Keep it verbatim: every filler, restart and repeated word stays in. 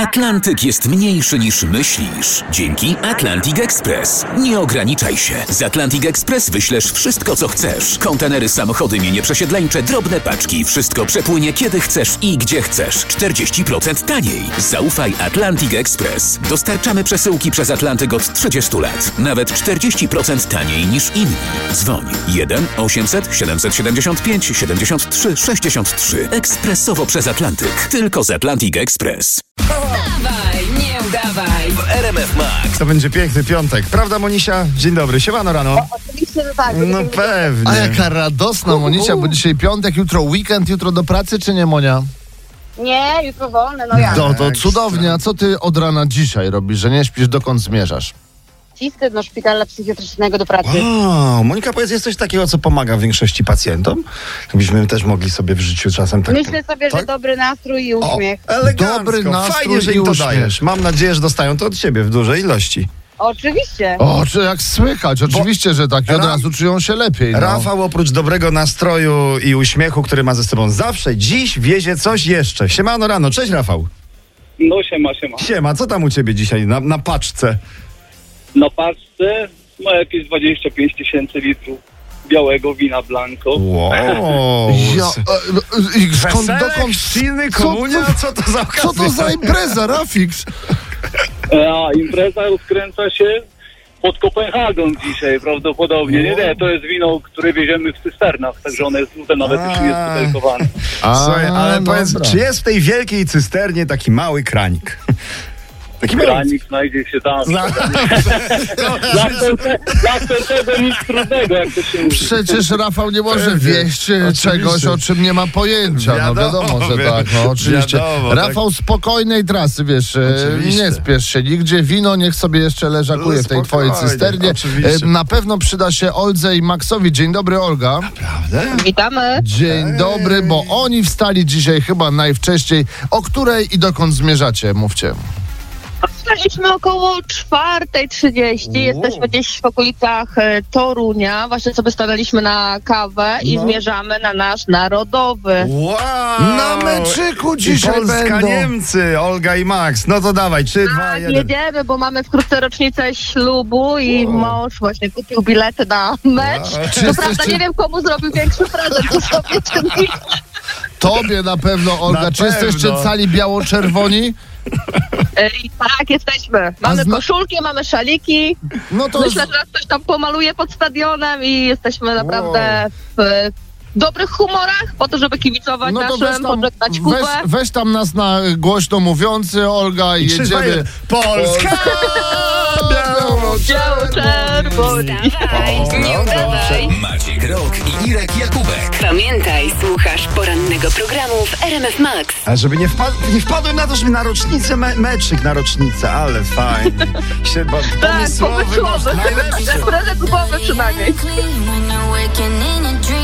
Atlantyk jest mniejszy niż myślisz. Dzięki Atlantic Express. Nie ograniczaj się. Z Atlantic Express wyślesz wszystko, co chcesz. Kontenery, samochody, mienie przesiedleńcze, drobne paczki. Wszystko przepłynie kiedy chcesz i gdzie chcesz. czterdzieści procent taniej. Zaufaj Atlantic Express. Dostarczamy przesyłki przez Atlantyk od trzydziestu lat. Nawet czterdzieści procent taniej niż inni. Dzwoń jeden osiemset siedemset siedemdziesiąt pięć siedemdziesiąt trzy sześćdziesiąt trzy. Ekspresowo przez Atlantyk. Tylko z Atlantic Express. Wstawaj, nie udawaj. W R M F Max. To będzie piękny piątek. Prawda, Monisia? Dzień dobry. Siemano rano. Oczywiście, że tak. No pewnie. A jaka radosna Monisia, bo dzisiaj piątek, jutro weekend, jutro do pracy, czy nie, Monia? Nie, jutro wolne, no ja. To, to cudownie. A co ty od rana dzisiaj robisz, że nie śpisz, dokąd zmierzasz? Cisty do szpitala psychiatrycznego do pracy. O, Monika, powiedz, jest coś takiego, co pomaga większości pacjentom? Byśmy też mogli sobie w życiu czasem tak... Myślę sobie, tak? że dobry nastrój i uśmiech. O, elegancko. Dobry nastrój Fajnie, że i im to uśmiech. dajesz. Mam nadzieję, że dostają to od ciebie w dużej ilości. Oczywiście. O, czy jak słychać? Oczywiście, że tak. I od Ra- razu czują się lepiej. No. Rafał oprócz dobrego nastroju i uśmiechu, który ma ze sobą zawsze, dziś wiezie coś jeszcze. Siemano rano. Cześć, Rafał. No siema, siema. Siema, co tam u ciebie dzisiaj na, na paczce? Na paczce ma jakieś dwadzieścia pięć tysięcy litrów białego wina Blanco. Wow. Ja, e, e, skąd, Wesele, dokąd, chrzciny, co komunia? to- Co to za okazja? co to za impreza, Rafix? A impreza rozkręca się pod Kopenhagą dzisiaj prawdopodobnie. Nie, nie, to jest wino, które wieziemy w cysternach, także one jest tutaj nawet już nie jest A. butelkowane. Słuchaj, ale dobra. powiedz, czy jest w tej wielkiej cysternie taki mały kranik? Taki mały. Granik znajdzie się tam. Za- Dla tego nic trudnego, jak to się mówi. Przecież Rafał nie może Pewnie. wieść e, Oczywiście. czegoś, o czym nie ma pojęcia. No Wiadomo, wiadomo, że wi- tak. No oczywiście. wiadomo, Rafał spokojnej trasy, wiesz, e, Oczywiście. nie spiesz się nigdzie. Wino niech sobie jeszcze leżakuje w tej twojej Spokojnie, cysternie. oczywiście. E, Na pewno przyda się Oldze i Maxowi. Dzień dobry, Olga. Prawda? Witamy. Dzień dobry, bo oni wstali dzisiaj chyba najwcześniej. O której i dokąd zmierzacie? Mówcie. Wstaliśmy około czwartej trzydzieści. Jesteśmy gdzieś w okolicach e, Torunia. Właśnie sobie stanęliśmy na kawę i No. zmierzamy na nasz narodowy. Wow! Na meczyku dzisiaj I Polska, będą. Niemcy, Olga i Max. No to dawaj, trzy, dwa, Tak, jeden. jedziemy, bo mamy wkrótce rocznicę ślubu i mąż właśnie kupił bilety na mecz. Czy Co prawda jesteście- nie wiem, komu zrobił większy prezent, czy sobie, czy mi. Tobie na pewno, Olga. Na Czy jesteście pewno. cali biało-czerwoni? E, I tak, jesteśmy. Mamy zna- koszulki, mamy szaliki. No to... Myślę, że ktoś tam pomaluje pod stadionem i jesteśmy naprawdę w e, dobrych humorach po to, żeby kibicować No to weź naszym, tam, pożegnać Kubę. weź, weź tam nas na głośno mówiący, Olga, i Trzy, dwa, jedziemy. jeden. Polska! Biało-czerwoni. Wstawaj, nie udawaj. Maciek Rok i Irek Jakubek. Pamiętaj, słuchasz porannego programu w R M F Max. A żeby nie, wpad- nie wpadłem na to, żeby na rocznicę me- meczyk na rocznicę, ale fajnie. Się ba- Tak, pomysłowy masz pomysłowy. najlepszy. Prezent głowy przynajmniej. When you're waking in a dream.